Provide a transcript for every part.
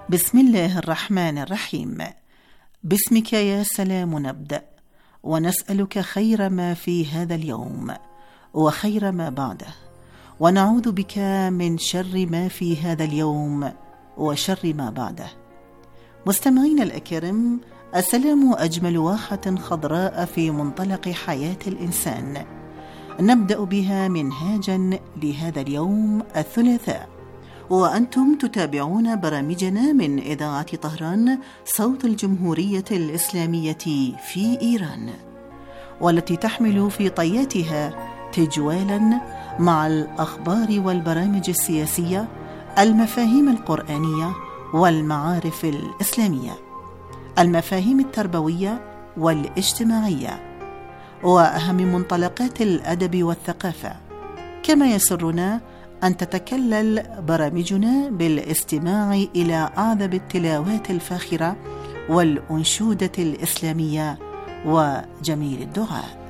بسم الله الرحمن الرحيم. باسمك يا سلام نبدأ، ونسألك خير ما في هذا اليوم وخير ما بعده، ونعوذ بك من شر ما في هذا اليوم وشر ما بعده. مستمعين الأكرام، السلام أجمل واحة خضراء في منطلق حياة الإنسان، نبدأ بها منهاجا لهذا اليوم الثلاثاء، وأنتم تتابعون برامجنا من إذاعة طهران صوت الجمهورية الإسلامية في إيران، والتي تحمل في طياتها تجوالا مع الأخبار والبرامج السياسية، المفاهيم القرآنية والمعارف الإسلامية، المفاهيم التربوية والاجتماعية، وأهم منطلقات الأدب والثقافة. كما يسرنا أن تتكلل برامجنا بالاستماع إلى أعذب التلاوات الفاخرة والأنشودة الإسلامية وجميل الدعاء.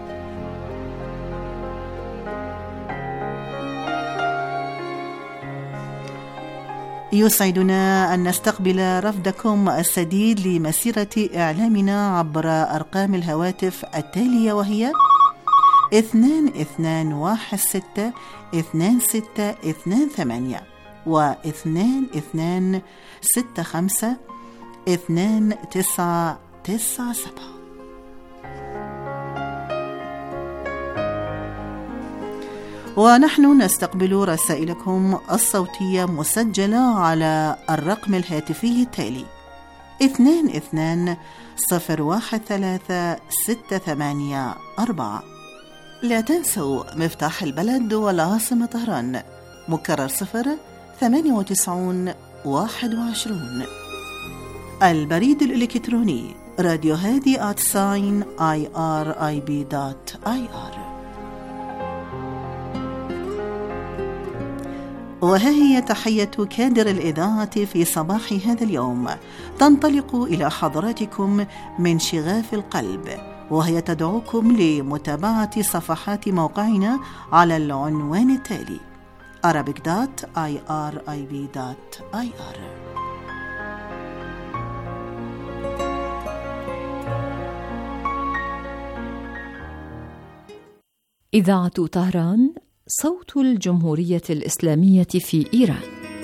يسعدنا أن نستقبل رفدكم السديد لمسيرة إعلامنا عبر أرقام الهواتف التالية، وهي 22162628 و22652997. ونحن نستقبل رسائلكم الصوتية مسجلة على الرقم الهاتفي التالي 22013684. لا تنسوا مفتاح البلد والعاصمة طهران، مكرر 09821. البريد الإلكتروني radiohadi@irib.ir. وها هي تحية كادر الإذاعة في صباح هذا اليوم، تنطلق إلى حضراتكم من شغاف القلب، وهي تدعوكم لمتابعة صفحات موقعنا على العنوان التالي arabic.irib.ir. إذاعة طهران صوت الجمهورية الإسلامية في إيران.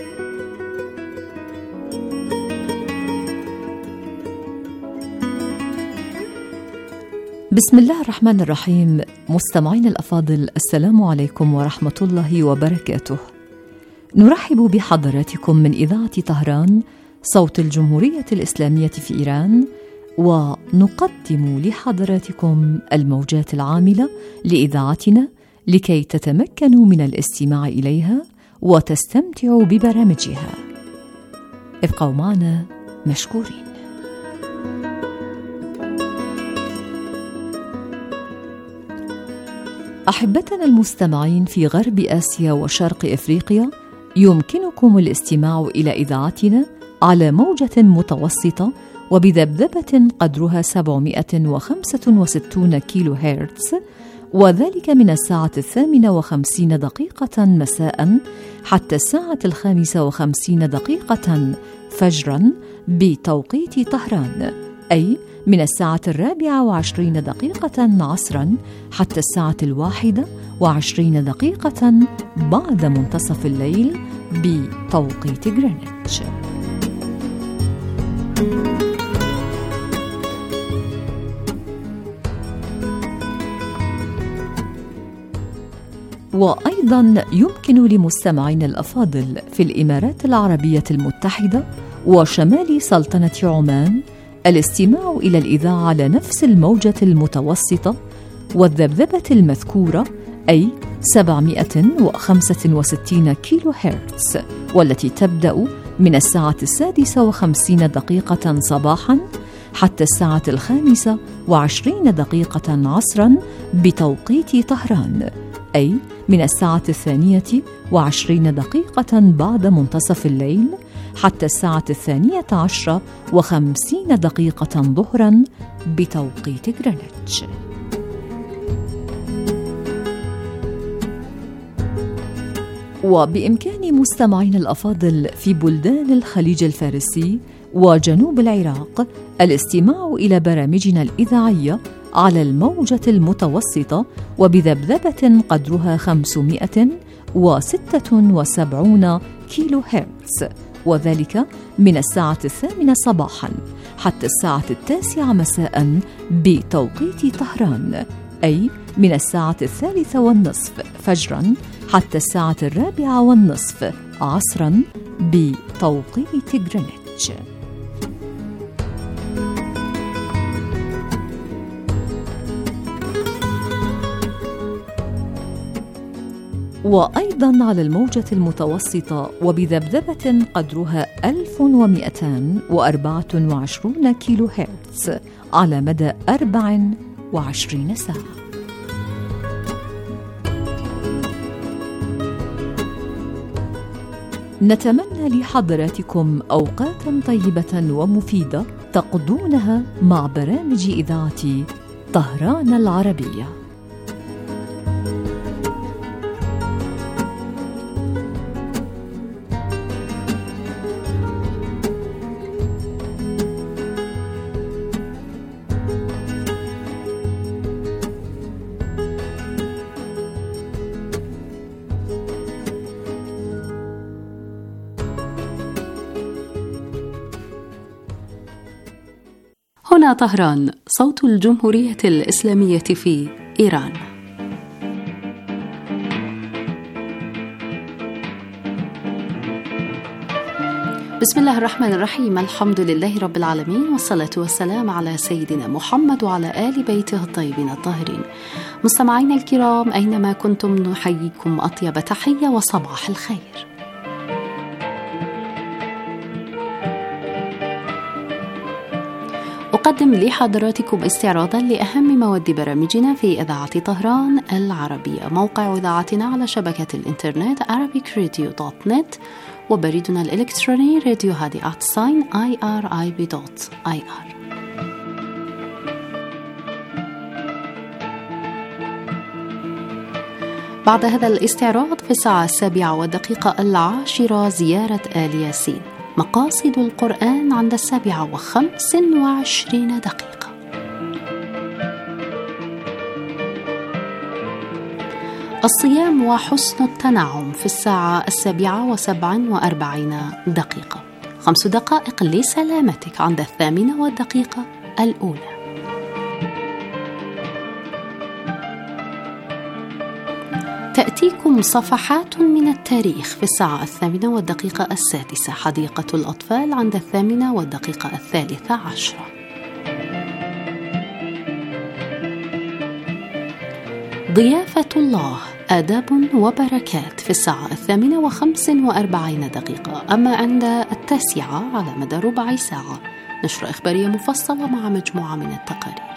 بسم الله الرحمن الرحيم. مستمعين الأفاضل، السلام عليكم ورحمة الله وبركاته. نرحب بحضراتكم من إذاعة طهران صوت الجمهورية الإسلامية في إيران، ونقدم لحضراتكم الموجات العاملة لإذاعتنا لكي تتمكنوا من الاستماع إليها وتستمتعوا ببرامجها. ابقوا معنا مشكورين. أحبتنا المستمعين في غرب آسيا وشرق إفريقيا، يمكنكم الاستماع إلى إذاعتنا على موجة متوسطة وبذبذبة قدرها 765 كيلو هرتز، وذلك من 8:50 مساء حتى 5:55 فجرا بتوقيت طهران، أي من 24:20 عصرا حتى 1:21 بعد منتصف الليل بتوقيت غرينتش. وأيضا يمكن لمستمعين الأفاضل في الإمارات العربية المتحدة وشمال سلطنة عمان الاستماع إلى الإذاعة على نفس الموجة المتوسطة والذبذبة المذكورة، أي 765 كيلو هرتز، والتي تبدأ من 6:50 صباحا حتى 5:25 عصرا بتوقيت طهران، أي من 2:20 بعد منتصف الليل حتى 12:50 ظهرا بتوقيت غرينتش. وبإمكان مستمعين الأفاضل في بلدان الخليج الفارسي وجنوب العراق الاستماع إلى برامجنا الإذاعية على الموجة المتوسطة وبذبذبة قدرها 576 كيلو هرتز، وذلك من الساعة 8 صباحاً حتى الساعة 9 مساءً بتوقيت طهران، أي من الساعة 3:30 فجراً حتى الساعة 4:30 عصراً بتوقيت غرينتش. وأيضاً على الموجة المتوسطة وبذبذبة قدرها 1224 كيلو هرتز على مدى 24 ساعة. نتمنى لحضراتكم أوقاتاً طيبة ومفيدة تقضونها مع برامج إذاعة طهران العربية. هنا طهران، صوت الجمهورية الإسلامية في إيران. بسم الله الرحمن الرحيم، الحمد لله رب العالمين، والصلاة والسلام على سيدنا محمد وعلى آل بيته الطيبين الطاهرين. مستمعينا الكرام أينما كنتم نحييكم أطيب تحية وصباح الخير. أقدم لحضراتكم استعراضا لأهم مواد برامجنا في إذاعة طهران العربية. موقع إذاعتنا على شبكة الإنترنت arabicradio.net، وبريدنا الإلكتروني راديو هادي @irib.ir. بعد هذا الاستعراض في الساعة 7:10 زيارة آل ياسين، مقاصد القرآن عند 7:25. الصيام وحسن التنعم في الساعة 7:47. 5 دقائق لسلامتك عند 8:01 الأولى. تأتيكم صفحات من التاريخ في الساعة 8:06. حديقة الأطفال عند 8:13. ضيافة الله، آداب وبركات في الساعة 8:45. أما عند 9 على مدى ربع ساعة نشرة إخبارية مفصلة مع مجموعة من التقارير.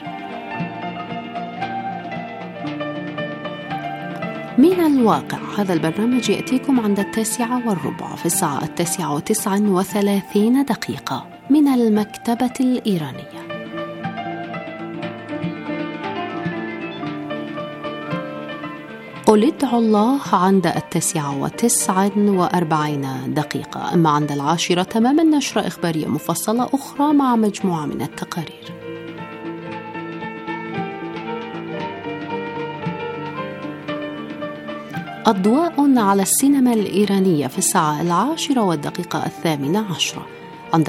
من الواقع، هذا البرنامج يأتيكم عند 9:15 في الساعة 9:39 من المكتبة الإيرانية. قل ادعوا الله عند 9:49. أما عند 10 تماما نشرة إخبارية مفصلة أخرى مع مجموعة من التقارير. أضواء على السينما الإيرانية في الساعة 10:18. عند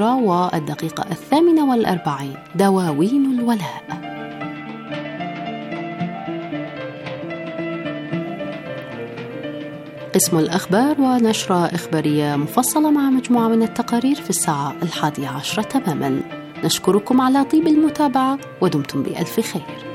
10:48 دواوين الولاء. قسم الأخبار ونشرة إخبارية مفصلة مع مجموعة من التقارير في الساعة 11 تماما. نشكركم على طيب المتابعة ودمتم بألف خير.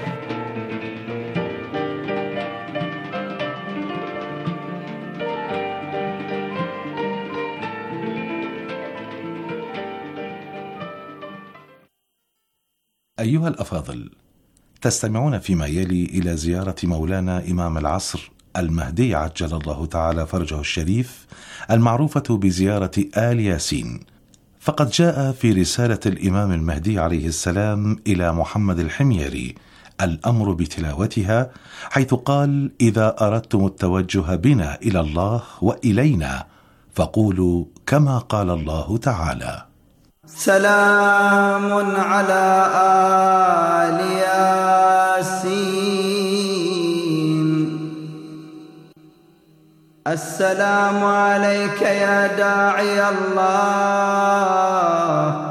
أيها الأفاضل، تستمعون فيما يلي إلى زيارة مولانا إمام العصر المهدي عجل الله تعالى فرجه الشريف، المعروفة بزيارة آل ياسين. فقد جاء في رسالة الإمام المهدي عليه السلام إلى محمد الحميري الأمر بتلاوتها، حيث قال: إذا أردتم التوجه بنا إلى الله وإلينا فقولوا كما قال الله تعالى: سلام على آل ياسين. السلام عليك يا داعي الله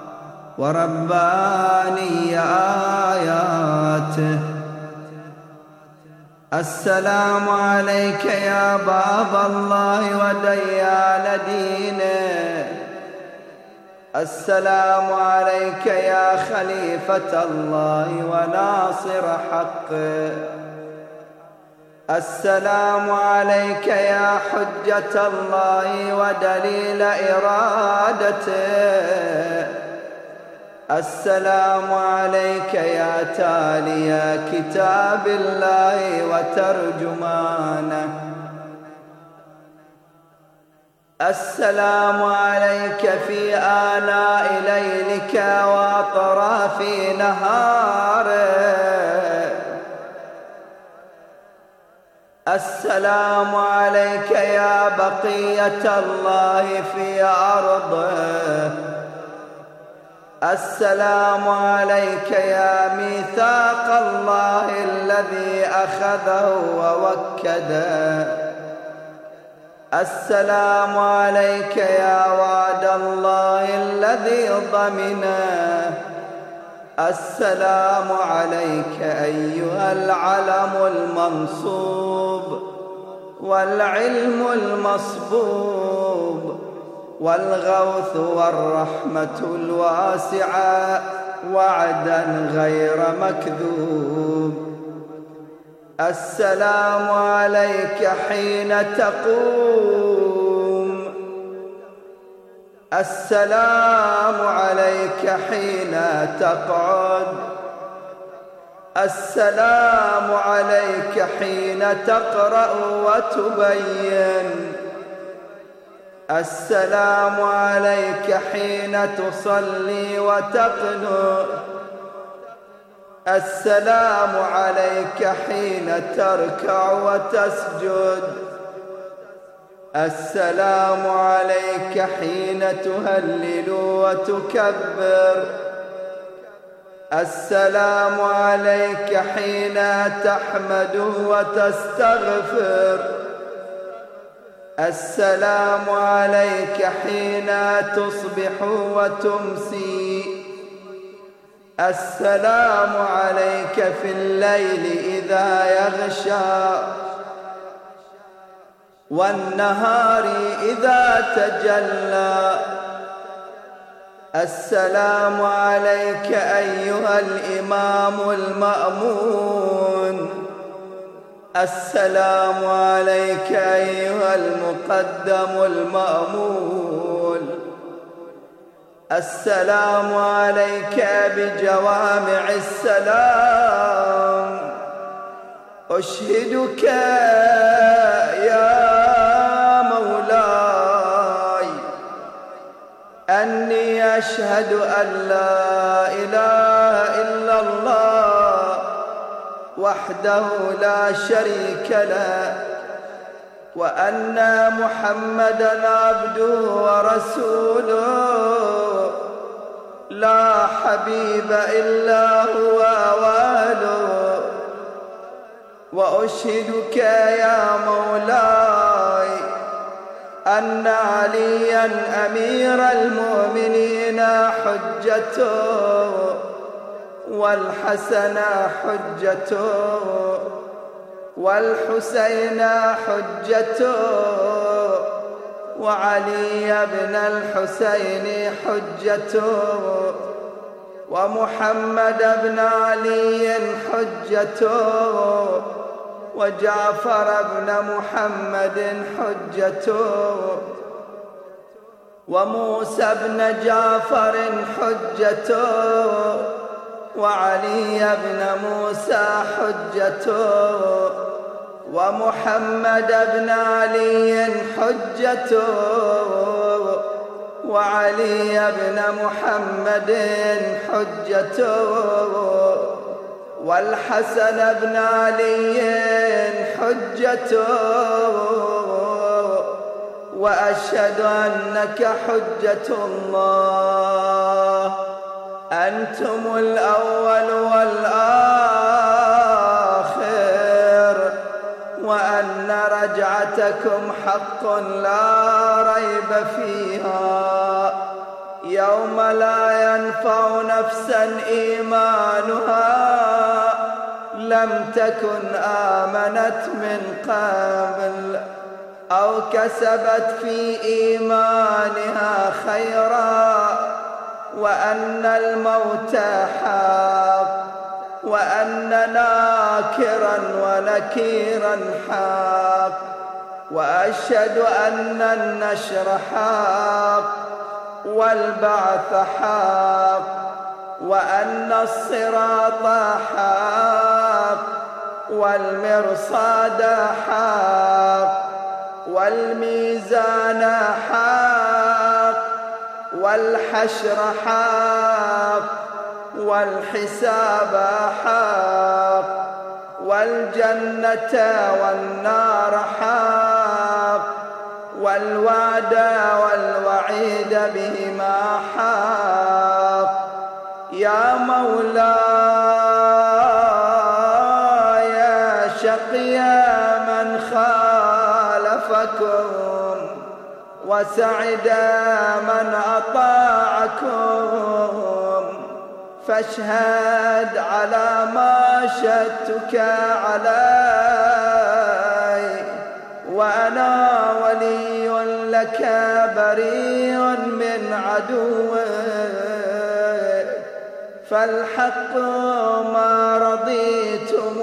ورباني آياته. السلام عليك يا باب الله وديان دينه. السلام عليك يا خليفة الله وناصر حقه. السلام عليك يا حجة الله ودليل إرادته. السلام عليك يا تالي كتاب الله وترجمانه. السلام عليك في آناء ليلك وأطراف نهاره. السلام عليك يا بقية الله في أرضه. السلام عليك يا ميثاق الله الذي أخذه ووكده. السلام عليك يا وعد الله الذي ضمنه. السلام عليك أيها العلم المنصوب والعلم المصبوب والغوث والرحمة الواسعة وعدا غير مكذوب. السلام عليك حين تقوم. السلام عليك حين تقعد. السلام عليك حين تقرأ وتبين. السلام عليك حين تصلي وتقنت. السلام عليك حين تركع وتسجد. السلام عليك حين تهلل وتكبر. السلام عليك حين تحمد وتستغفر. السلام عليك حين تصبح وتمسي. السلام عليك في الليل إذا يغشى والنهار إذا تجلى. السلام عليك أيها الإمام المأمون. السلام عليك أيها المقدم المأمول. السلام عليك بجوامع السلام. أشهدك يا مولاي أني أشهد أن لا إله إلا الله وحده لا شريك له وأن محمدًا عبده ورسوله لا حبيب إلا هو واله. وأشهدك يا مولاي أن عليا أمير المؤمنين حجته والحسن حجته والحسين حجته وعلي بن الحسين حجته ومحمد بن علي حجته وجعفر بن محمد حجته وموسى بن جعفر حجته وعلي بن موسى حجته ومحمد بن علي حجته وعلي بن محمد حجته والحسن بن علي حجته، وأشهد أنك حجة الله، أنتم الأول والآخر، وأن رجعتكم حق لا ريب فيها، يوم لا ينفع نفسا إيمانها لم تكن آمنت من قبل أو كسبت في إيمانها خيرا، وأن الموت حق، وأن ناكرا ونكيرا حق، وأشهد أن النشر حق، والبعث حق، وأن الصراط حق، والمرصاد حق، والميزان حق، والحشر حق، والحساب حق، والجنة والنار حق، والوعد والوعيد بهما حق. يا مولاي شقيا من خالفكم، وسعدا من أطاعكم، فاشهد على ما شهدتك علي، وأنا ولي لك بريء من عدوك، فالحق ما رضيتم،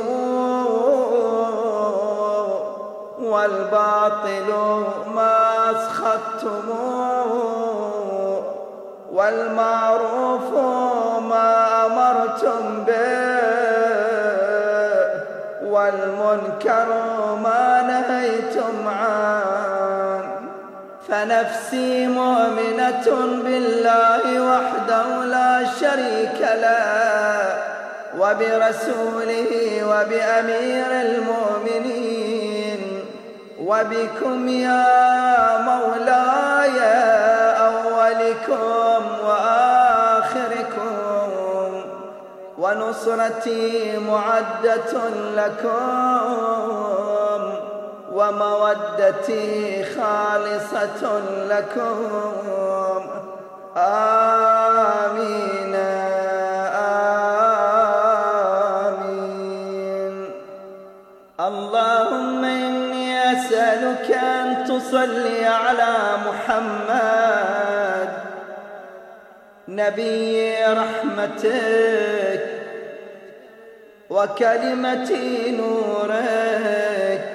والباطل ما أسخطتم، والمعروف ما أمرتم به، والمنكر ما نهيتم عنه. فنفسي مؤمنة بالله وحده لا شريك له، وبرسوله وبأمير المؤمنين، وبكم يا مولاي أولكم وآخركم، ونصرتي معدة لكم، ومودتي خالصة لكم. آمين آمين. اللهم إني أسألك أن تصلي على محمد نبي رحمتك وكلمة نورك،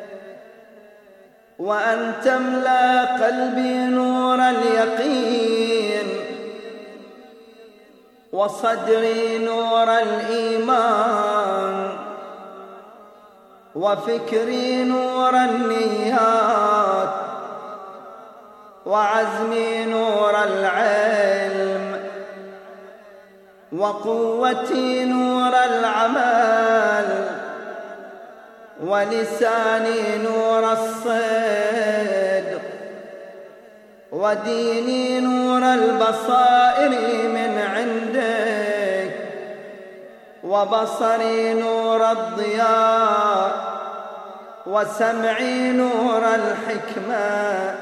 وأن تملأ قلبي نور اليقين، وصدري نور الإيمان، وفكري نور النيات، وعزمي نور العلم، وقوتي نور العمل، ولساني نور الصدق، وديني نور البصائر من عندك، وبصري نور الضياء، وسمعي نور الحكمة،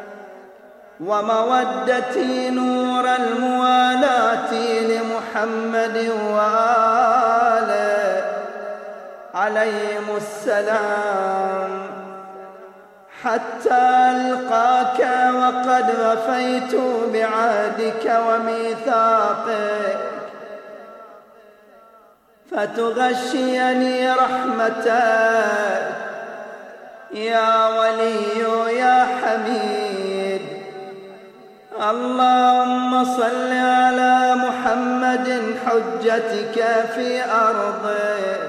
ومودتي نور الموالاة لمحمد وآله عليهم السلام، حتى ألقاك وقد وفيت بعهدك وميثاقك، فتغشيني رحمتك يا ولي يا حميد. اللهم صل على محمد حجتك في أرضك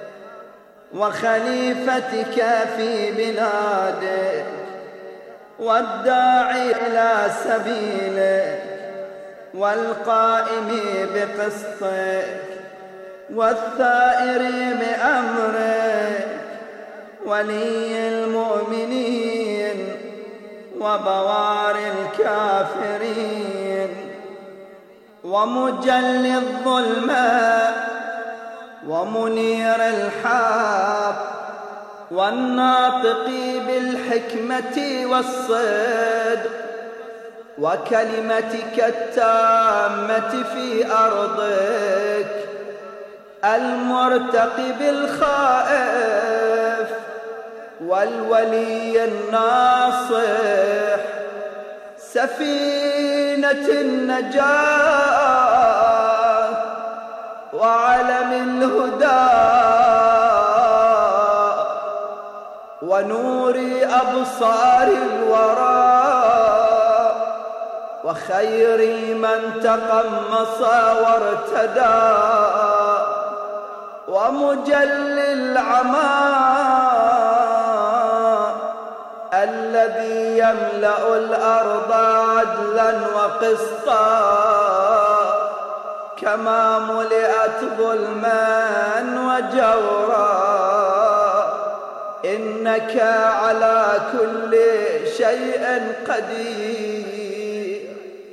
وخليفتك في بلادك، والداعي إلى سبيلك، والقائم بقسطك، والثائر بأمرك ولي المؤمنين وبوار الكافرين ومجلي الظلمة ومنير الحق والناطق بالحكمة والصدق وكلمتك التامة في أرضك المرتقب الخائف والولي الناصح سفينة النجاة وعلم الهدى ونور أبصار الورى وخير من تقمص وارتدى ومجلي العمى الذي يملأ الأرض عدلا وقسطا كما ملئت ظلما وجورا إنك على كل شيء قدير.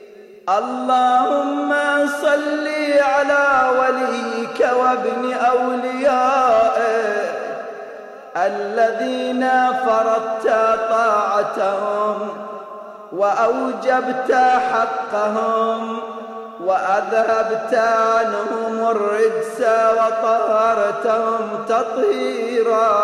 اللهم صل على وليك وابن أوليائك الذين فرضت طاعتهم وأوجبت حقهم وأذهبت عنهم الرجس وطهرتهم تطهيرا.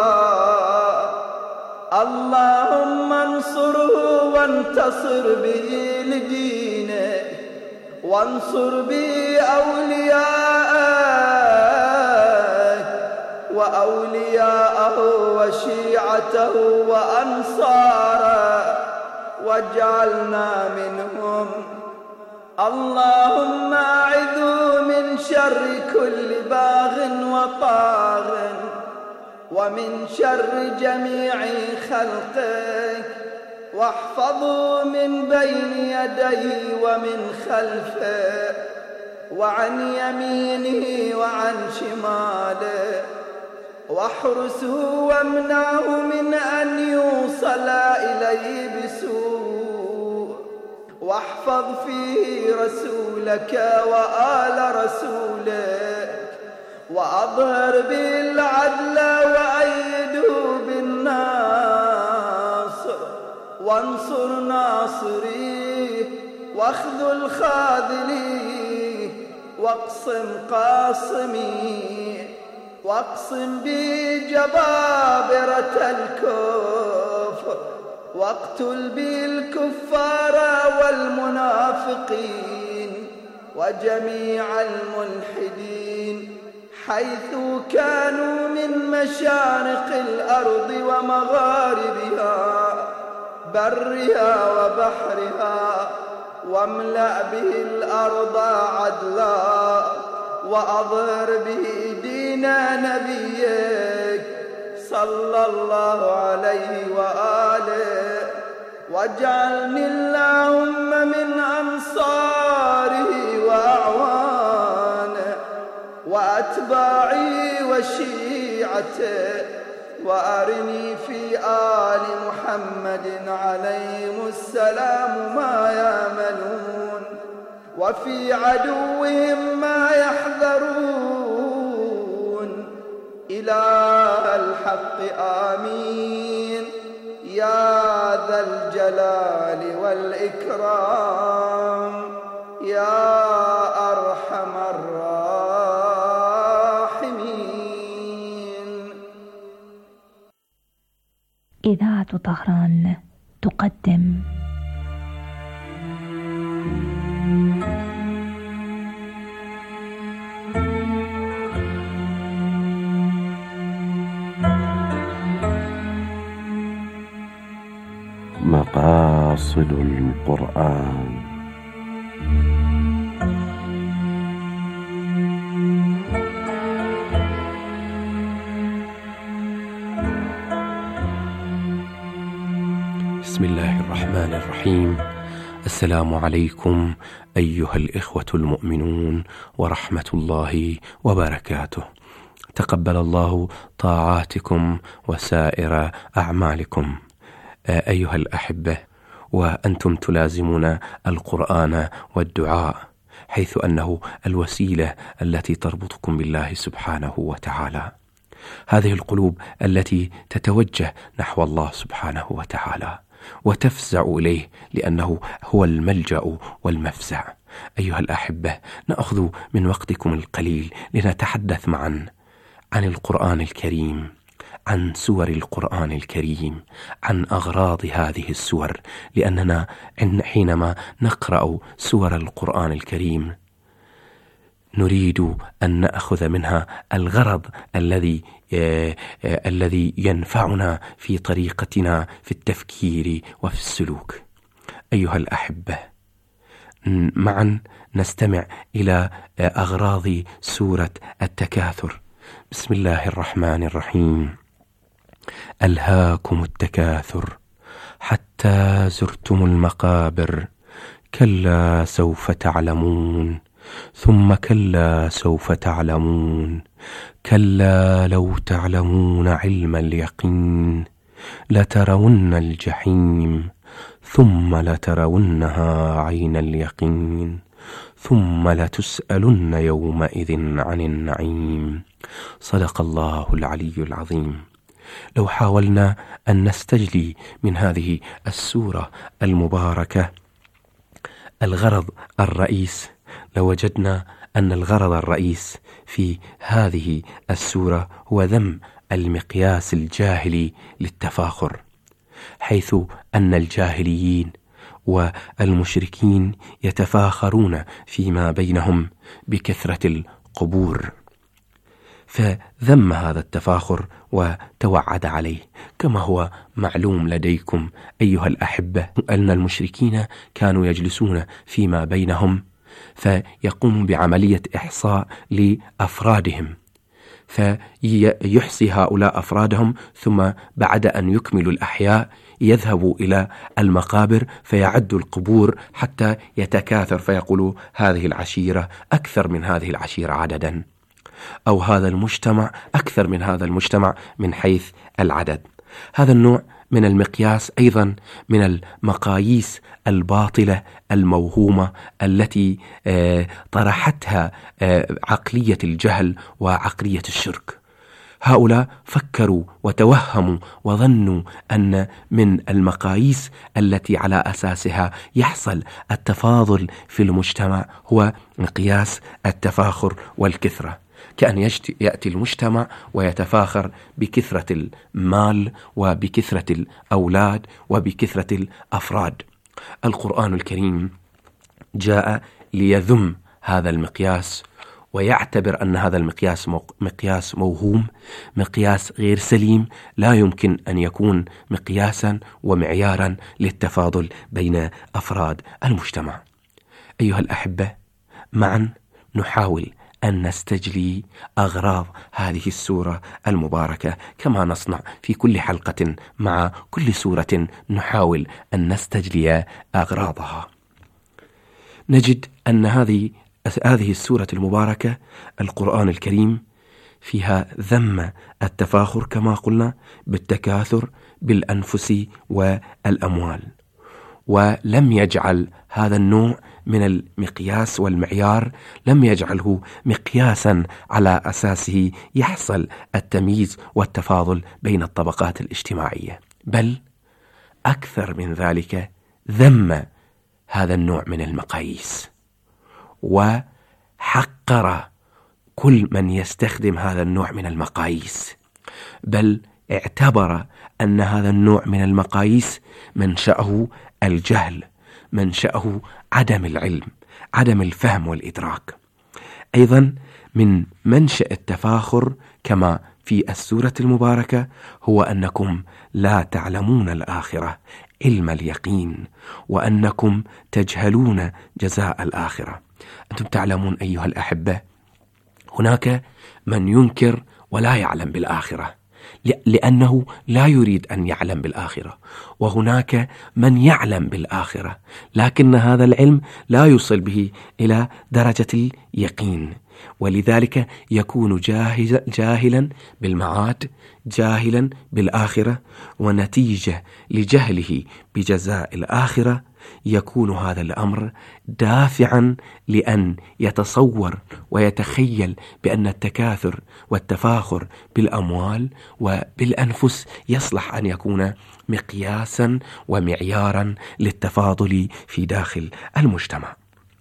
اللهم انصره وانتصر به لدينك وانصر به أولياءك وأولياءه وشيعته وأنصاره واجعلنا منهم. اللهم أعذه من شر كل باغ وطاغ ومن شر جميع خلقك واحفظه من بين يديه ومن خلفه وعن يمينه وعن شماله واحرسه وامنعه من أن يوصل إليه بسوء واحفظ فيه رسولك وآل رسولك وأظهر به العدل وأيده بالناصر وانصر ناصريه واخذل خاذليه واقسم قاصميه واقسم به جبابرة الكفر واقتل به الكفار والمنافقين وجميع الملحدين حيث كانوا من مشارق الأرض ومغاربها برها وبحرها واملأ به الأرض عدلا وأظهر به دين نبيك صلى الله عليه وآله واجعلني اللهم من أنصاره وأعوانه وأتباعي وشيعته وأرني في آل محمد عليهم السلام ما يأملون وفي عدوهم ما يحذرون. إله الحق آمين يا ذا الجلال والإكرام يا أرحم الراحمين. إذاعة طهران تقدم مقاصد القرآن. بسم الله الرحمن الرحيم. السلام عليكم أيها الإخوة المؤمنون ورحمة الله وبركاته. تقبل الله طاعاتكم وسائر أعمالكم أيها الأحبة، وأنتم تلازمون القرآن والدعاء، حيث أنه الوسيلة التي تربطكم بالله سبحانه وتعالى. هذه القلوب التي تتوجه نحو الله سبحانه وتعالى وتفزع إليه لأنه هو الملجأ والمفزع. أيها الأحبة، نأخذ من وقتكم القليل لنتحدث معا عن القرآن الكريم، عن سور القرآن الكريم، عن أغراض هذه السور، لأننا حينما نقرأ سور القرآن الكريم نريد أن نأخذ منها الغرض الذي ينفعنا في طريقتنا في التفكير وفي السلوك. أيها الأحبة، معا نستمع إلى أغراض سورة التكاثر. بسم الله الرحمن الرحيم. ألهاكم التكاثر حتى زرتم المقابر، كلا سوف تعلمون، ثم كلا سوف تعلمون، كلا لو تعلمون علم اليقين لترون الجحيم، ثم لترونها عين اليقين، ثم لتسألن يومئذ عن النعيم. صدق الله العلي العظيم. لو حاولنا أن نستجلي من هذه السورة المباركة الغرض الرئيس، لوجدنا أن الغرض الرئيس في هذه السورة هو ذم المقياس الجاهلي للتفاخر، حيث أن الجاهليين والمشركين يتفاخرون فيما بينهم بكثرة القبور، فذم هذا التفاخر وتوعد عليه. كما هو معلوم لديكم أيها الأحبة أن المشركين كانوا يجلسون فيما بينهم فيقوم بعملية إحصاء لأفرادهم، فيحصي هؤلاء أفرادهم، ثم بعد أن يكملوا الأحياء يذهبوا إلى المقابر فيعدوا القبور حتى يتكاثر، فيقولوا هذه العشيرة أكثر من هذه العشيرة عددا، أو هذا المجتمع أكثر من هذا المجتمع من حيث العدد. هذا النوع من المقياس أيضا من المقاييس الباطلة الموهومة التي طرحتها عقلية الجهل وعقلية الشرك. هؤلاء فكروا وتوهموا وظنوا أن من المقاييس التي على أساسها يحصل التفاضل في المجتمع هو مقياس التفاخر والكثرة، كأن يأتي المجتمع ويتفاخر بكثرة المال وبكثرة الأولاد وبكثرة الأفراد. القرآن الكريم جاء ليذم هذا المقياس ويعتبر أن هذا المقياس مقياس موهوم، مقياس غير سليم، لا يمكن أن يكون مقياسا ومعيارا للتفاضل بين أفراد المجتمع. أيها الأحبة، معا نحاول أن نستجلي أغراض هذه السورة المباركة كما نصنع في كل حلقة مع كل سورة، نحاول أن نستجلي أغراضها. نجد أن هذه السورة المباركة القرآن الكريم فيها ذم التفاخر كما قلنا بالتكاثر بالأنفس والأموال، ولم يجعل هذا النوع من المقياس والمعيار، لم يجعله مقياسا على أساسه يحصل التمييز والتفاضل بين الطبقات الاجتماعية، بل أكثر من ذلك ذم هذا النوع من المقاييس وحقر كل من يستخدم هذا النوع من المقاييس، بل اعتبر أن هذا النوع من المقاييس منشأه الجهل، منشأه عدم العلم، عدم الفهم والإدراك. أيضا من منشأ التفاخر كما في السورة المباركة هو أنكم لا تعلمون الآخرة علم اليقين، وأنكم تجهلون جزاء الآخرة. أنتم تعلمون أيها الأحبة، هناك من ينكر ولا يعلم بالآخرة، لأنه لا يريد أن يعلم بالآخرة، وهناك من يعلم بالآخرة لكن هذا العلم لا يوصل به إلى درجة اليقين، ولذلك يكون جاهلا بالمعاد، جاهلا بالآخرة، ونتيجة لجهله بجزاء الآخرة يكون هذا الأمر دافعا لأن يتصور ويتخيل بأن التكاثر والتفاخر بالأموال وبالأنفس يصلح أن يكون مقياسا ومعيارا للتفاضل في داخل المجتمع،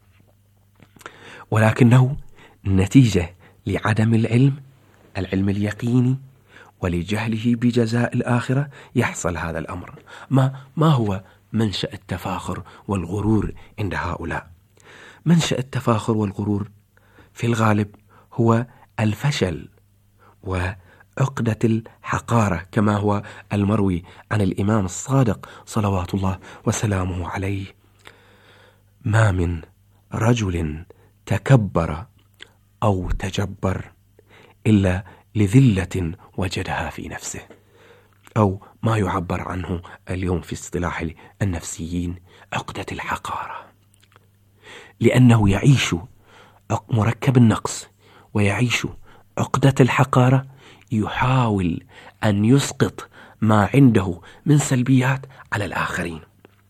ولكنه نتيجة لعدم العلم اليقيني ولجهله بجزاء الآخرة يحصل هذا الأمر. ما هو منشأ التفاخر والغرور عند هؤلاء؟ منشأ التفاخر والغرور في الغالب هو الفشل وعقدة الحقارة، كما هو المروي عن الإمام الصادق صلوات الله وسلامه عليه: ما من رجل تكبر أو تجبر إلا لذلة وجدها في نفسه، أو ما يعبر عنه اليوم في اصطلاح النفسيين عقدة الحقارة، لأنه يعيش مركب النقص ويعيش عقدة الحقارة، يحاول أن يسقط ما عنده من سلبيات على الآخرين،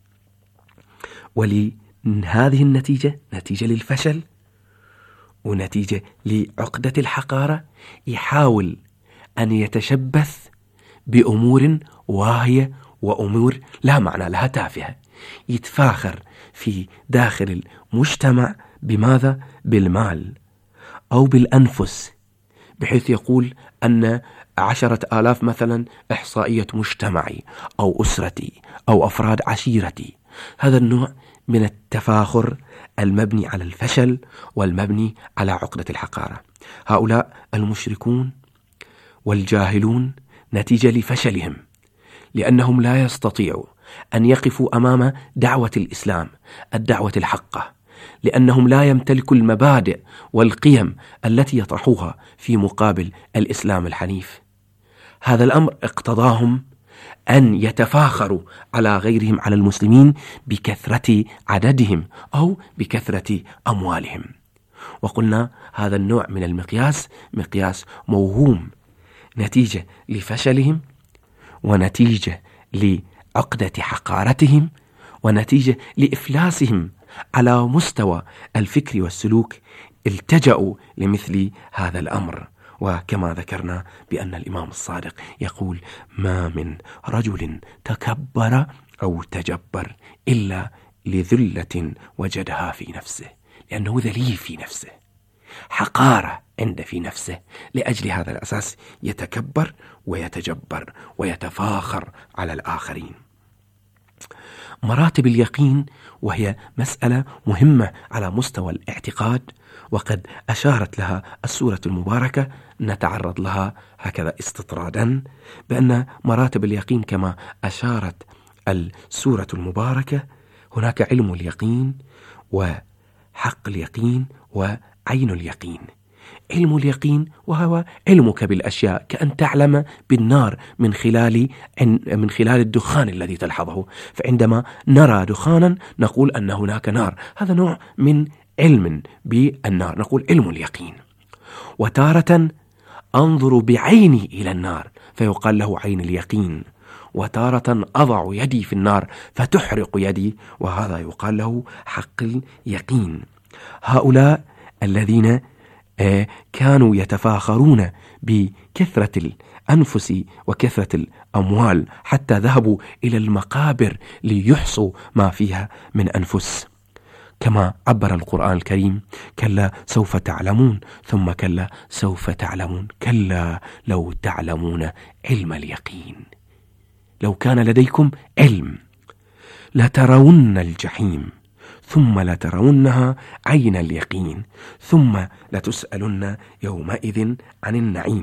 ولهذه النتيجة نتيجة للفشل ونتيجة لعقدة الحقارة يحاول أن يتشبث بأمور واهية وأمور لا معنى لها تافهة، يتفاخر في داخل المجتمع بماذا؟ بالمال أو بالأنفس، بحيث يقول أن 10,000 مثلا إحصائية مجتمعي أو أسرتي أو أفراد عشيرتي. هذا النوع من التفاخر المبني على الفشل والمبني على عقدة الحقارة. هؤلاء المشركون والجاهلون نتيجة لفشلهم، لأنهم لا يستطيعوا أن يقفوا أمام دعوة الإسلام، الدعوة الحقة، لأنهم لا يمتلكوا المبادئ والقيم التي يطرحوها في مقابل الإسلام الحنيف. هذا الأمر اقتضاهم أن يتفاخروا على غيرهم، على المسلمين، بكثرة عددهم أو بكثرة أموالهم. وقلنا هذا النوع من المقياس مقياس موهوم، نتيجة لفشلهم ونتيجة لعقدة حقارتهم ونتيجة لإفلاسهم على مستوى الفكر والسلوك، التجأوا لمثل هذا الأمر. وكما ذكرنا بأن الإمام الصادق يقول: ما من رجل تكبر أو تجبر إلا لذلة وجدها في نفسه، لأنه ذليل في نفسه، حقارة عند في نفسه، لأجل هذا الأساس يتكبر ويتجبر ويتفاخر على الآخرين. مراتب اليقين، وهي مسألة مهمة على مستوى الاعتقاد، وقد أشارت لها السورة المباركة، نتعرض لها هكذا استطرادا، بأن مراتب اليقين كما أشارت السورة المباركة هناك علم اليقين وحق اليقين وعين اليقين. علم اليقين وهو علمك بالأشياء، كأن تعلم بالنار من خلال الدخان الذي تلحظه، فعندما نرى دخانا نقول أن هناك نار، هذا نوع من علم بالنار، نقول علم اليقين. وتارة أنظر بعيني إلى النار فيقال له عين اليقين، وتارة أضع يدي في النار فتحرق يدي، وهذا يقال له حق اليقين. هؤلاء الذين كانوا يتفاخرون بكثرة الأنفس وكثرة الأموال حتى ذهبوا إلى المقابر ليحصوا ما فيها من أنفس، كما عبر القرآن الكريم: كلا سوف تعلمون ثم كلا سوف تعلمون، كلا لو تعلمون علم اليقين، لو كان لديكم علم لترون الجحيم ثم لترونها عين اليقين ثم لتسألن يومئذ عن النعيم.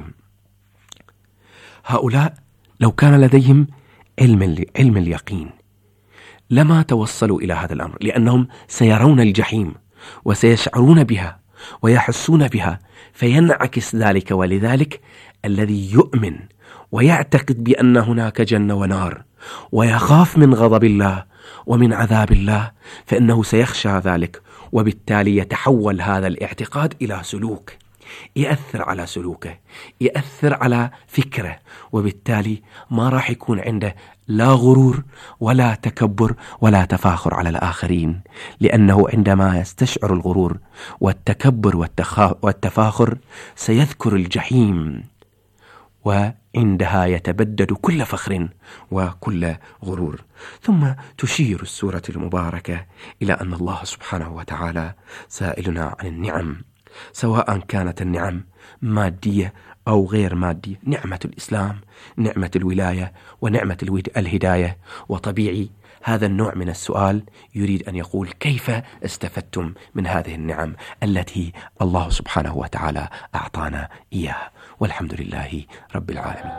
هؤلاء لو كان لديهم علم اليقين لما توصلوا إلى هذا الأمر، لأنهم سيرون الجحيم وسيشعرون بها ويحسون بها، فينعكس ذلك. ولذلك الذي يؤمن ويعتقد بأن هناك جنة ونار ويخاف من غضب الله ومن عذاب الله، فإنه سيخشى ذلك، وبالتالي يتحول هذا الاعتقاد إلى سلوك يأثر على سلوكه، يأثر على فكره، وبالتالي ما راح يكون عنده لا غرور ولا تكبر ولا تفاخر على الآخرين، لأنه عندما يستشعر الغرور والتكبر والتفاخر سيذكر الجحيم، وعندها يتبدد كل فخر وكل غرور. ثم تشير السورة المباركة إلى أن الله سبحانه وتعالى سائلنا عن النعم، سواء كانت النعم مادية أو غير مادية، نعمة الإسلام، نعمة الولاية، ونعمة الهداية. وطبيعي هذا النوع من السؤال يريد أن يقول كيف استفدتم من هذه النعم التي الله سبحانه وتعالى أعطانا إياها. والحمد لله رب العالمين.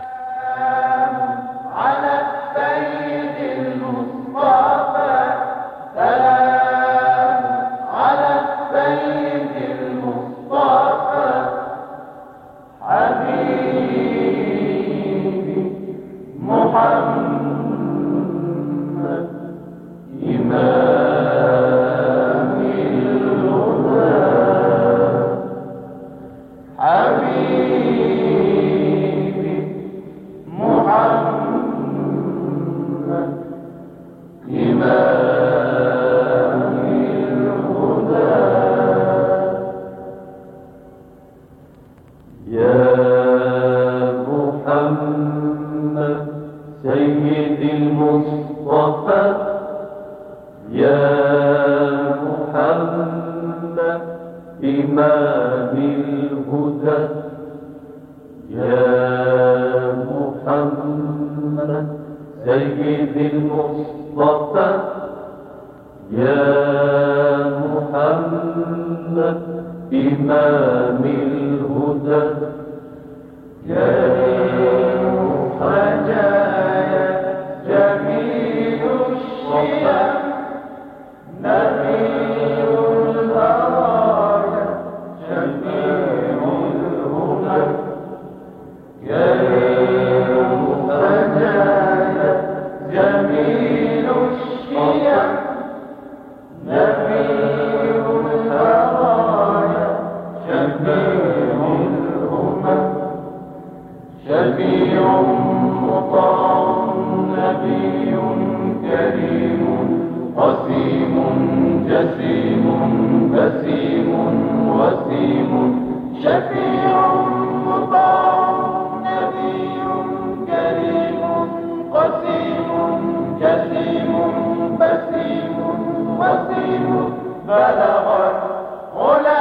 على السيد المصطفى سلام، على السيد المصطفى حبيبي محمد إمام الهدى، حبيبي محمد إمام الهدى. يا محمد سيد المصطفى، يا محمد إمام الهدى، يا محمد سيد المصطفى، يا محمد إمام الهدى. كريم رجايا جميل الشيم نبي البرايا شفيع الهدى. كريم رجايا جميل الشيم نبي البرايا شفيع الهدى. شفيع مطاع نبي كريم قسيم جسيم بسيم وسيم. شفيع مطاع نبي كريم قسيم جسيم بسيم وسيم. بلغ العلا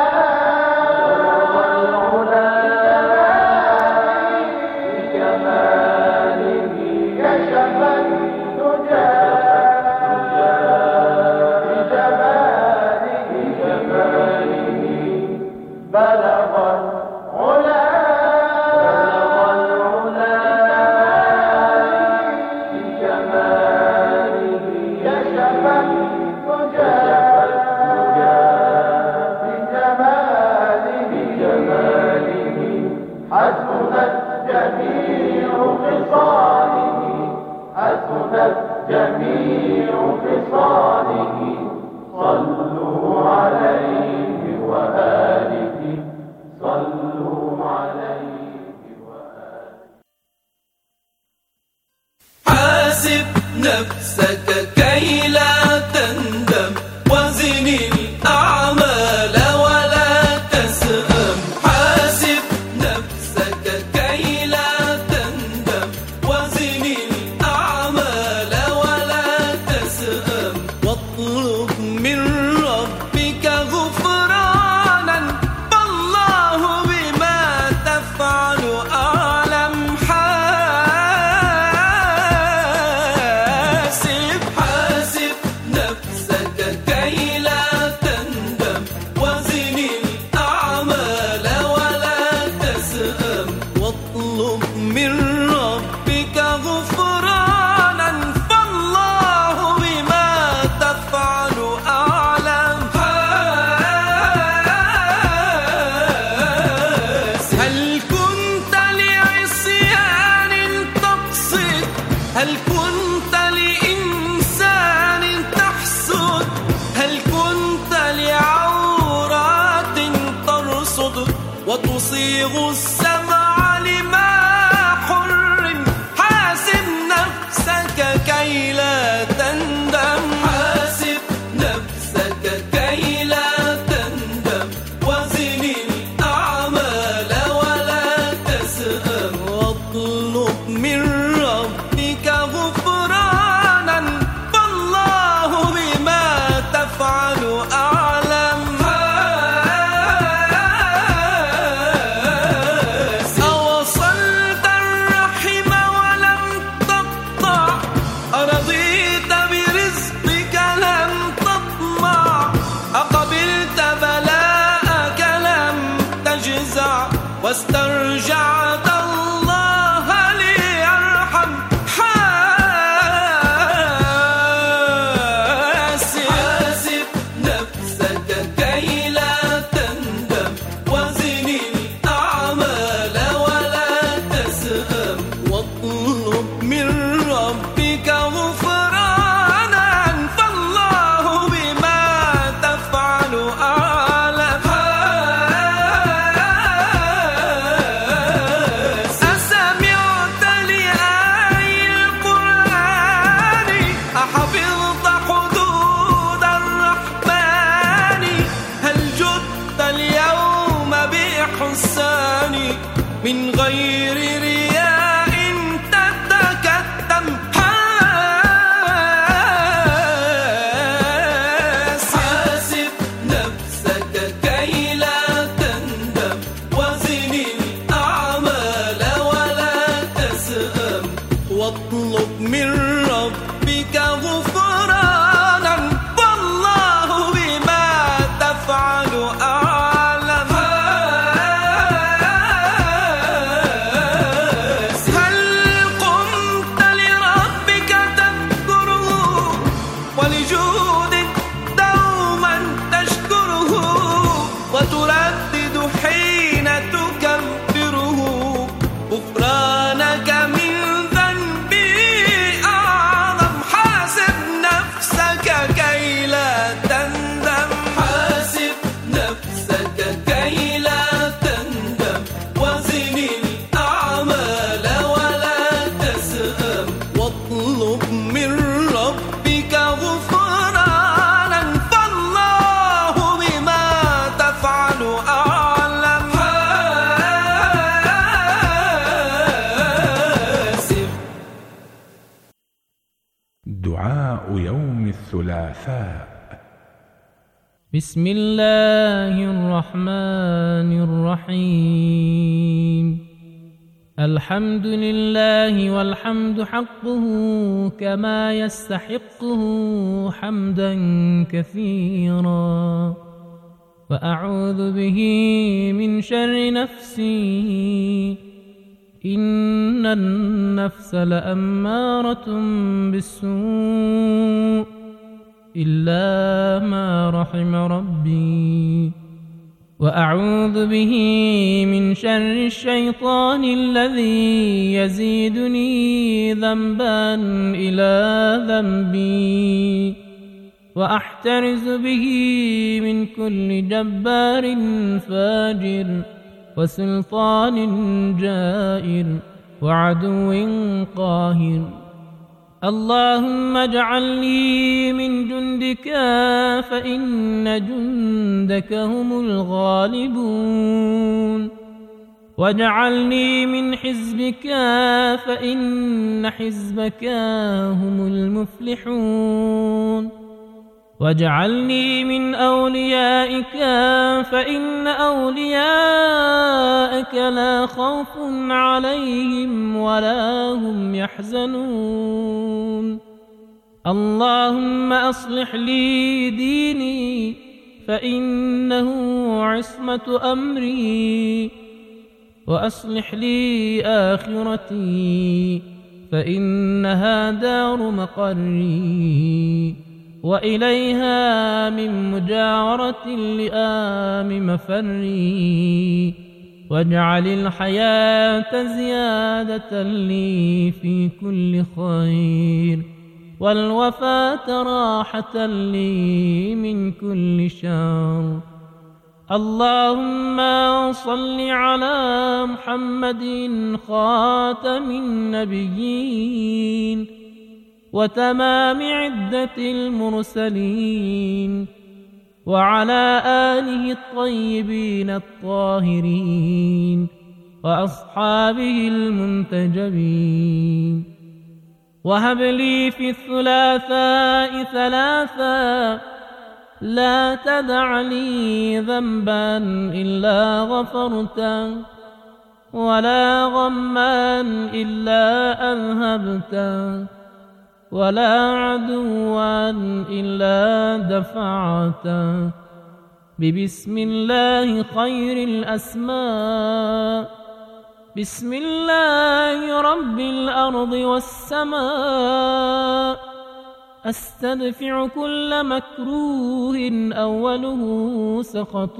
جميع خصاله. صلوا عليه وآله، صلوا عليه وآله. حاسب نفسك كي لا تندم، وزن الأعمال ولا تسأم. حاسب نفسك كي لا تندم، وزن الأعمال ولا تسأم. واطلب من ربك غفرانا، فالله بما تفعل أعلم. حاسب نفسك كي لا تندم، وزن الأعمال ولا تسأم. واطلب من ربك غفرانا، فالله بما تفعل أعلم. من غير رياء تتكتم. حاسب نفسك كي لا تندم، وزن الأعمال ولا تسأم، واطلب من ربك غفرانا، والله بما تفعل أعلم. هل قمت لربك تذكره، ولجود دوما تشكره، وتردد حين تكبره غفرانك من ذنبي أعظم. حاسب نفسك كي لا تندم، حاسب نفسك كي لا تندم، وزن الأعمال ولا تسأم، واطلب من ربك غفرانا، فالله بما تفعل أعلم. حاسب. دعاء يوم الثلاثاء. بسم الله الرحمن الرحيم. الحمد لله والحمد حقه كما يستحقه حمدا كثيرا، وأعوذ به من شر نفسي، إن النفس لأمارة بالسوء إلا ما رحم ربي، وأعوذ به من شر الشيطان الذي يزيدني ذنبا إلى ذنبي، وأحترز به من كل جبار فاجر، وسلطان جائر، وعدو قاهر. اللهم اجعلني من جندك فإن جندك هم الغالبون، واجعلني من حزبك فإن حزبك هم المفلحون، واجعلني من أوليائك فإن أوليائك لا خوف عليهم ولا هم يحزنون. اللهم أصلح لي ديني فإنه عصمة أمري، وأصلح لي آخرتي فإنها دار مقري، وإليها من مجاورة اللئام مفري، واجعل الحياة زيادة لي في كل خير، والوفاة راحة لي من كل شر. اللهم صل على محمد خاتم النبيين وتمام عدة المرسلين، وعلى آله الطيبين الطاهرين، وأصحابه المنتجبين. وهب لي في الثلاثاء ثلاثا، لا تدع لي ذنبا إلا غفرته، ولا غما إلا أذهبته، ولا عدوا إلا دفعته. ببسم الله خير الأسماء، بسم الله رب الأرض والسماء، أستدفع كل مكروه أوله سخط،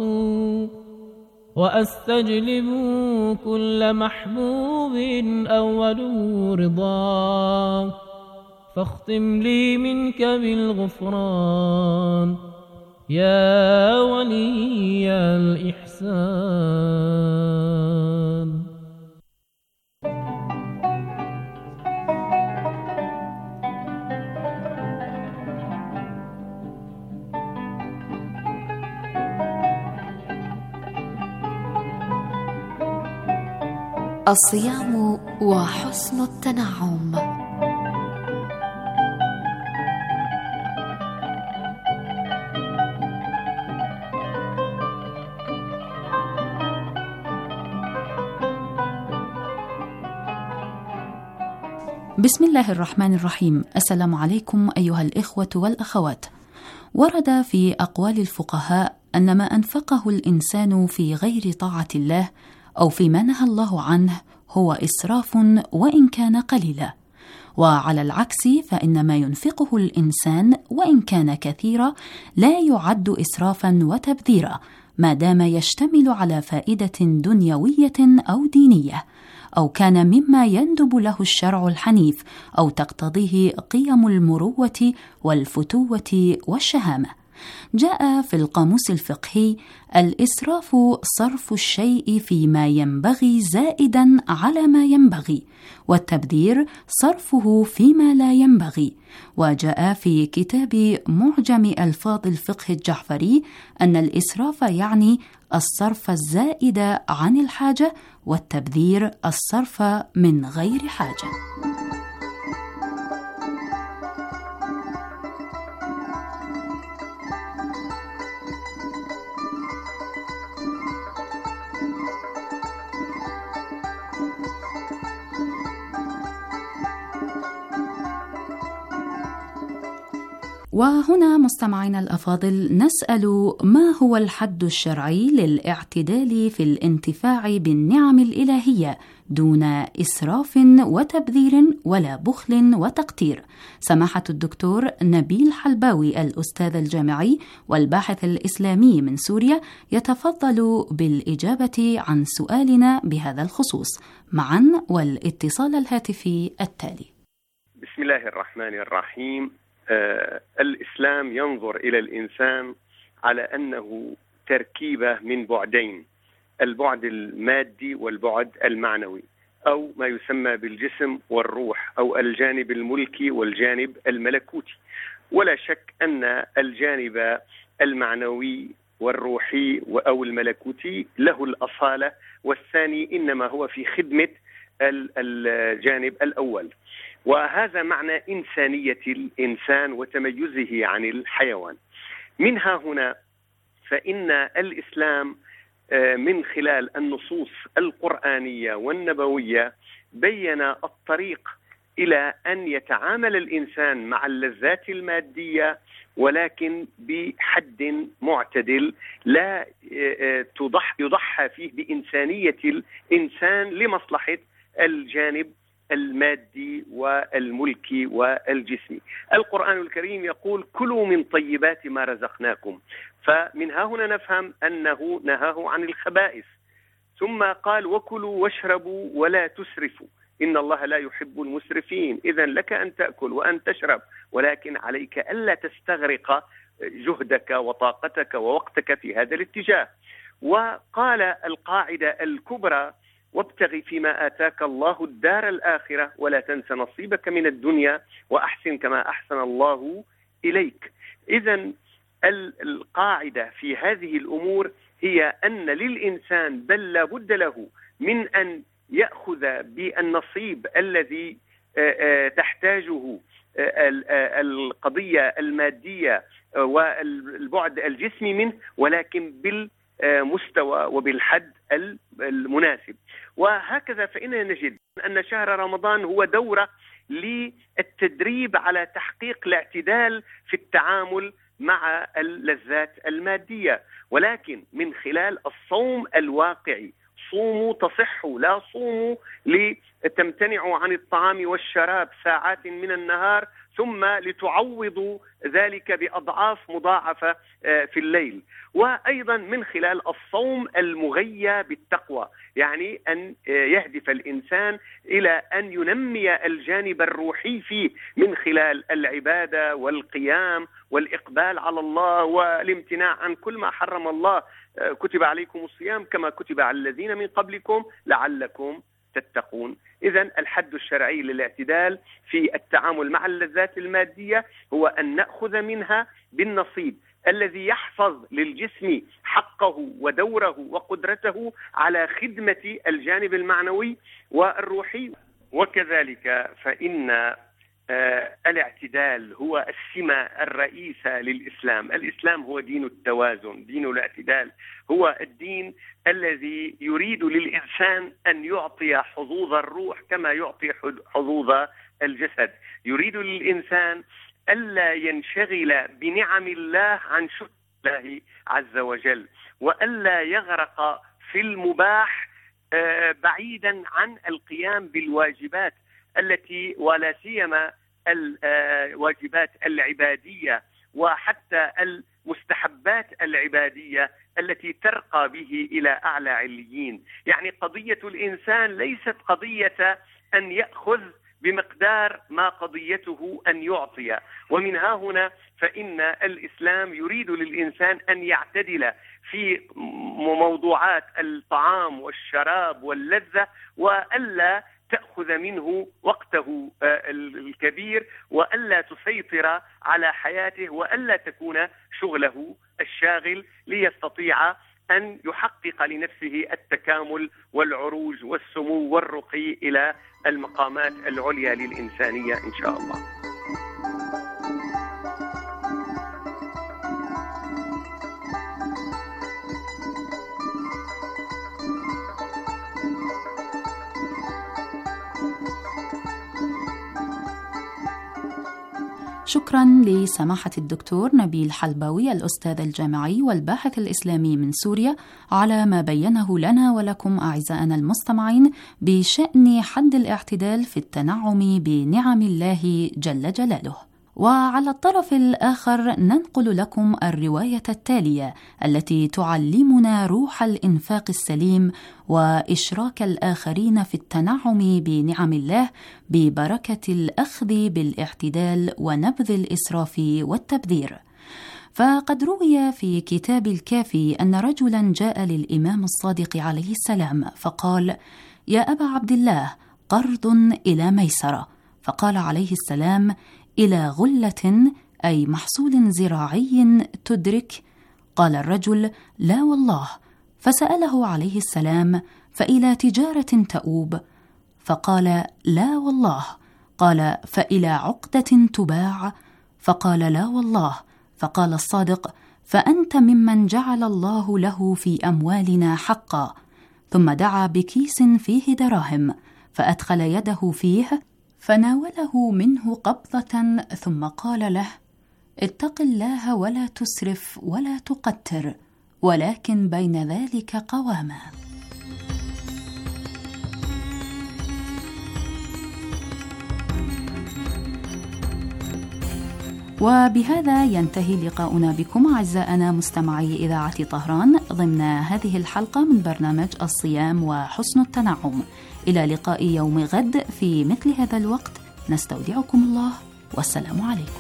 وأستجلب كل محبوب أوله رضا، فاختم لي منك بالغفران يا ولي الإحسان. الصيام وحسن التنعم. بسم الله الرحمن الرحيم. السلام عليكم أيها الإخوة والأخوات. ورد في أقوال الفقهاء أن ما أنفقه الإنسان في غير طاعة الله أو فيما نهى الله عنه هو إسراف وإن كان قليلا، وعلى العكس فإن ما ينفقه الإنسان وإن كان كثيرا لا يعد إسرافا وتبذيرا ما دام يشتمل على فائدة دنيوية أو دينية، أو كان مما يندب له الشرع الحنيف أو تقتضيه قيم المروة والفتوة والشهامة. جاء في القاموس الفقهي: الإسراف صرف الشيء فيما ينبغي زائدا على ما ينبغي، والتبذير صرفه فيما لا ينبغي. وجاء في كتاب معجم ألفاظ الفقه الجعفري أن الإسراف يعني الصرف الزائد عن الحاجة، والتبذير الصرف من غير حاجة. وهنا مستمعينا الأفاضل نسأل: ما هو الحد الشرعي للاعتدال في الانتفاع بالنعم الإلهية دون إسراف وتبذير ولا بخل وتقتير؟ سماحة الدكتور نبيل حلباوي الأستاذ الجامعي والباحث الإسلامي من سوريا يتفضل بالإجابة عن سؤالنا بهذا الخصوص معا، والاتصال الهاتفي التالي. بسم الله الرحمن الرحيم. الإسلام ينظر إلى الإنسان على أنه تركيبة من بعدين: البعد المادي والبعد المعنوي، أو ما يسمى بالجسم والروح، أو الجانب الملكي والجانب الملكوتي. ولا شك أن الجانب المعنوي والروحي أو الملكوتي له الأصالة، والثاني إنما هو في خدمة الجانب الأول. وهذا معنى إنسانية الإنسان وتميزه عن الحيوان. منها هنا فإن الإسلام من خلال النصوص القرآنية والنبوية بين الطريق إلى أن يتعامل الإنسان مع اللذات المادية، ولكن بحد معتدل، لا يضحى فيه بإنسانية الإنسان لمصلحة الجانب المادي والملكي والجسمي. القرآن الكريم يقول: كلوا من طيبات ما رزقناكم. فمنها هنا نفهم أنه نهاه عن الخبائث، ثم قال: وكلوا واشربوا ولا تسرفوا إن الله لا يحب المسرفين. إذن لك أن تأكل وأن تشرب، ولكن عليك ألا تستغرق جهدك وطاقتك ووقتك في هذا الاتجاه. وقال القاعدة الكبرى: وابتغ فيما آتاك الله الدار الآخرة ولا تنس نصيبك من الدنيا وأحسن كما أحسن الله إليك. إذن القاعدة في هذه الأمور هي أن للإنسان بل لا بد له من أن يأخذ بالنصيب الذي تحتاجه القضية المادية والبعد الجسمي منه، ولكن بالمستوى وبالحد المناسب. وهكذا فإننا نجد أن شهر رمضان هو دورة للتدريب على تحقيق الاعتدال في التعامل مع اللذات المادية، ولكن من خلال الصوم الواقعي. صوموا تصحوا، لا صوموا لتمتنعوا عن الطعام والشراب ساعات من النهار ثم لتعوضوا ذلك بأضعاف مضاعفة في الليل. وأيضا من خلال الصوم المغيى بالتقوى، يعني أن يهدف الإنسان إلى أن ينمي الجانب الروحي فيه من خلال العبادة والقيام والإقبال على الله والامتناع عن كل ما حرم الله. كتب عليكم الصيام كما كتب على الذين من قبلكم لعلكم تتقون. إذن الحد الشرعي للاعتدال في التعامل مع اللذات المادية هو أن نأخذ منها بالنصيب الذي يحفظ للجسم حقه ودوره وقدرته على خدمة الجانب المعنوي والروحي. وكذلك فإن الاعتدال هو السمة الرئيسة للإسلام. الإسلام هو دين التوازن، دين الاعتدال، هو الدين الذي يريد للإنسان أن يعطي حظوظ الروح كما يعطي حظوظ الجسد. يريد للإنسان ألا ينشغل بنعم الله عن شكر الله عز وجل، وألا يغرق في المباح بعيدا عن القيام بالواجبات التي ولا سيما الواجبات العبادية وحتى المستحبات العبادية التي ترقى به إلى أعلى عليين. يعني قضية الإنسان ليست قضية أن يأخذ بمقدار ما قضيته أن يعطي. ومن ها هنا فإن الإسلام يريد للإنسان أن يعتدل في موضوعات الطعام والشراب واللذة، وألا تأخذ منه وقته الكبير، وألا تسيطر على حياته، وألا تكون شغله الشاغل، ليستطيع أن يحقق لنفسه التكامل والعروج والسمو والرقي إلى المقامات العليا للإنسانية إن شاء الله. شكرا لسماحة الدكتور نبيل حلباوي الأستاذ الجامعي والباحث الإسلامي من سوريا على ما بينه لنا ولكم أعزائنا المستمعين بشأن حد الاعتدال في التنعم بنعم الله جل جلاله. وعلى الطرف الآخر ننقل لكم الرواية التالية التي تعلمنا روح الإنفاق السليم وإشراك الآخرين في التنعم بنعم الله ببركة الأخذ بالاعتدال ونبذ الإسراف والتبذير. فقد روي في كتاب الكافي أن رجلا جاء للإمام الصادق عليه السلام فقال: يا أبا عبد الله، قرض إلى ميسرة. فقال عليه السلام: إلى غلة أي محصول زراعي تدرك؟ قال الرجل: لا والله. فسأله عليه السلام: فإلى تجارة تؤوب؟ فقال: لا والله. قال: فإلى عقدة تباع؟ فقال: لا والله. فقال الصادق: فأنت ممن جعل الله له في أموالنا حقا. ثم دعا بكيس فيه دراهم فأدخل يده فيه فناوله منه قبضة ثم قال له: اتق الله ولا تسرف ولا تقتر، ولكن بين ذلك قواما. وبهذا ينتهي لقاؤنا بكم أعزائنا مستمعي إذاعة طهران ضمن هذه الحلقة من برنامج الصيام وحسن التنعم. إلى لقاء يوم غد في مثل هذا الوقت، نستودعكم الله والسلام عليكم.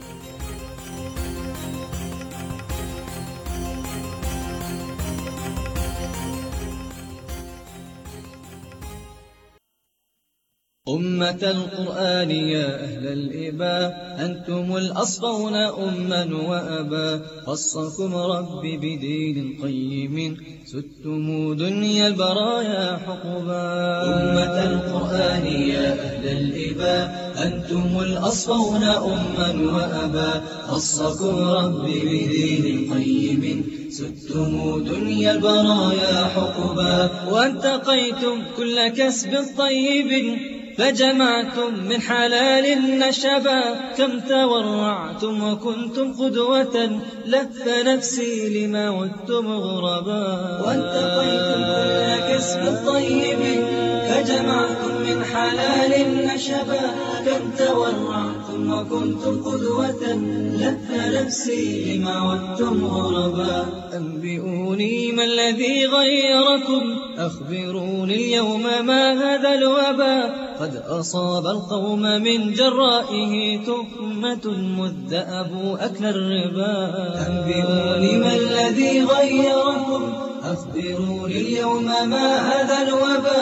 أمة القرآن يا أهل الإباء، أنتم الأصفون أما وأبا، خصكم ربي بدين قيم، ستم دنيا البرايا حقبا. أمة القرآن يا أهل الإباء، أنتم الأصفون أما وأبا، خصكم ربي بدين قيم، ستم دنيا البرايا حقبا. وانتقيتم كل كسب طيب، فجمعتم من حلال نشبا، كم تورعتم وكنتم قدوة، لف نفسي لما عدتم غربا. وانتقيتم كل كسب طيب، فجمعتم من حلال نشبا، كم تورعتم وكنتم قدوة، لف نفسي لما عدتم غربا. أنبئوني ما الذي غيركم، أخبروني اليوم ما هذا الوبا، قد أصاب القوم من جرائه تهمة مذ أبوا أكل الربا. أنبئوني ما الذي غيركم، أخبروني اليوم ما هذا الوبا،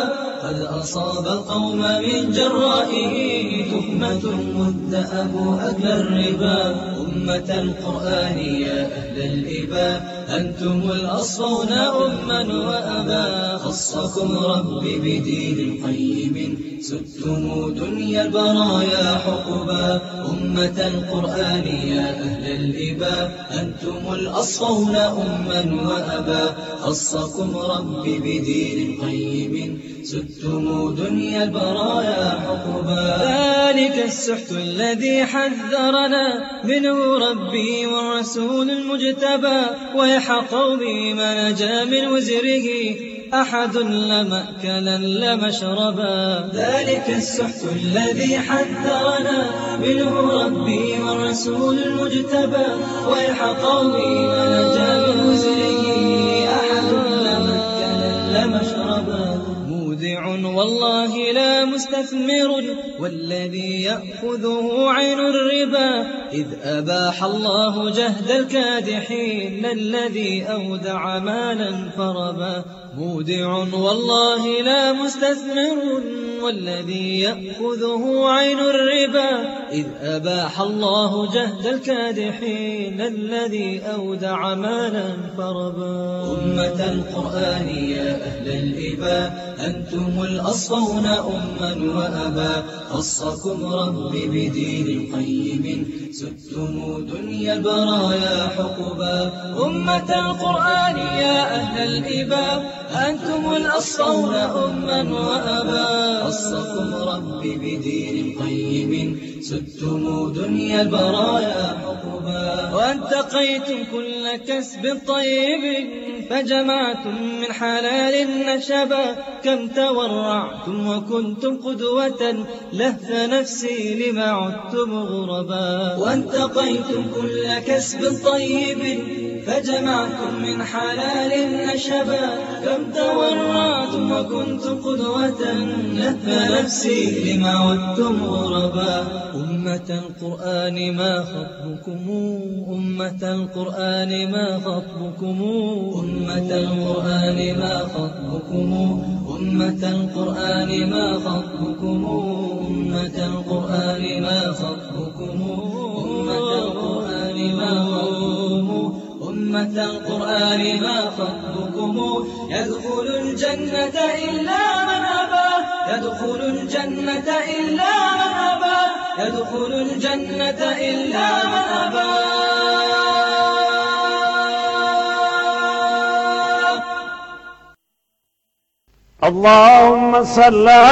قد أصاب القوم من جرائه تهمة مذأب أكل الربا. أمة القرآن يا أهل الإباء أنتم الأصفون أما وأبا. خصكم ربي بدين قيم ستم دنيا البرايا حقبا. أمة القرآن يا أهل الإباء أنتم الأصفون أما وأبا. خصكم ربي بدين قيم ستم دنيا البرايا حقبا. ذلك السحت الذي حذرنا منه ربي والرسول المجتبى. ويح قومي ما نجا من وزره أحد لمأكلا لمشربا. ذلك السحت الذي حذرنا منه ربي والرسول المجتبى. ويح قومي ما نجا من وزره أحد لمأكلا لمشربا. مودع والله لا مستثمر والذي يأخذه عين الربا. إذ أباح الله جهد الكادحين الذي أودع مالا فربا. مودع والله لا مستثمر والذي يأخذه عين الربا. إذ أباح الله جهد الكادحين الذي أودع مالا فربا. أمة القرآن يا أهل الإباء أنتم الأصفون أما وأبا. خصكم ربي بدين قيم ستم دنيا البرايا حقبا. أمة القرآن يا أهل الإباء أنتم الأصفون أما وأبا. خصكم ربي بدين قيم ستم دنيا البرايا حقبا. وانتقيتم كل كسب طيب فجمعتم من حلال نشبا. كم تورعتم وكنتم قدوة لهف نفسي لما عدتم غربا. وانتقيتم كل كسب طيب فجمعتم من حلال نشبا. كم تورعتم وكنتم قدوة لهف نفسي لما عدتم غربا. أمة القرآن ما خطبكم أمة القرآن ما خطبكم أمة القرآن ما خطبكم أمة القرآن ما خطبكم أمة القرآن ما خطبكم أمة القرآن ما خطبكم أمة القرآن ما خطبكم. يدخل الجنة إلا من أبى يدخل الجنة إلا من أبى يدخل الجنة إلا من أبى. اللهم صل